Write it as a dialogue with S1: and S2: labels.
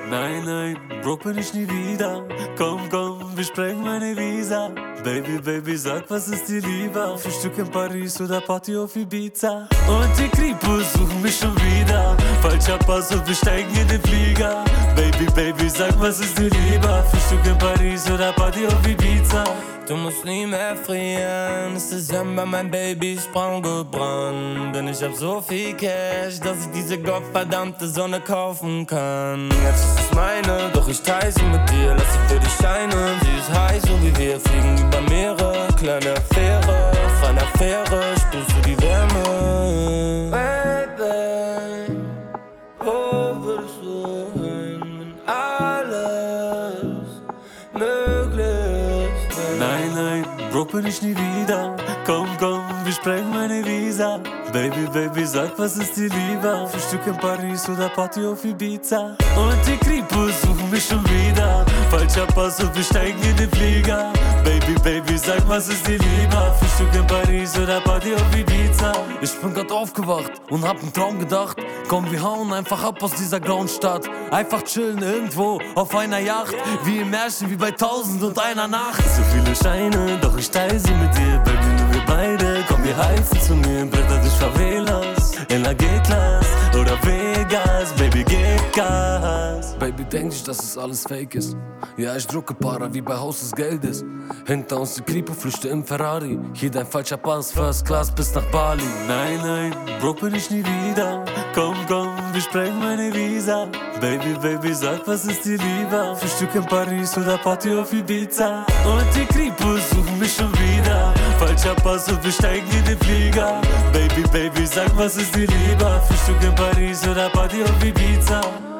S1: Nein, nein, broke bin ich nie wieder. Komm, komm, wir sprengen meine Visa. Baby, Baby, sag, was ist dir lieber? Frühstück in Paris oder Party auf Ibiza? Und die Kripos suchen mich schon wieder. Falscher Pass und wir steigen in den Flieger. Baby, Baby, sag, was ist dir lieber? Frühstück in Paris oder Party auf Ibiza?
S2: Du musst nie mehr frieren, es ist Dezember, mein Baby ist braun gebrannt. Denn ich hab so viel Cash, dass ich diese gottverdammte Sonne kaufen kann. Jetzt ist es meine, doch ich teile sie mit dir. Lass sie für dich scheinen, sie ist heiß, so wie wir fliegen über Meere. Kleine Affäre, auf einer Fähre spürst du die Wärme. Baby, wo würdest du hin, wenn alles möglich ist?
S1: Nein, nein, broke bin ich nie wieder. Komm, komm, wir sprengen meine Visa. Baby, Baby, sag, was ist dir lieber? Frühstück in Paris oder Party auf Ibiza? Und die Kripos suchen mich schon wieder. Falscher Pass und wir steigen in den Flieger. Baby, Baby, sag, was ist dir lieber? Frühstück in Paris oder Party auf Ibiza?
S3: Ich bin grad aufgewacht und hab einen Traum gedacht. Komm, wir hauen einfach ab aus dieser grauen Stadt. Einfach chillen irgendwo auf einer Yacht. Wie im Märchen, wie bei 1001 Nacht.
S1: So viele Scheine, doch ich teile sie mit dir. Baby, nur wir beide. Komm, wir heizen zu mir. Bretter durch Favelas. In la G-Class oder Vegas. Baby, gib Gas.
S3: Baby, denk nicht, dass es alles fake ist. Ja, ich drucke Para, wie bei Haus des Geldes. Hinter uns die Kripo-Flüchte im Ferrari. Hier dein falscher Pass, First Class bis nach Bali.
S1: Nein, nein, broke bin ich nie wieder. Komm, komm, wir sprengen meine Visa. Baby, Baby, sag, was ist dir lieber? Frühstück in Paris oder Party auf Ibiza? Und die Kripos suchen mich schon wieder. Falscher Pass und wir steigen in den Flieger. Baby, Baby, sag, was ist dir lieber? Frühstück in Paris oder Party auf Ibiza?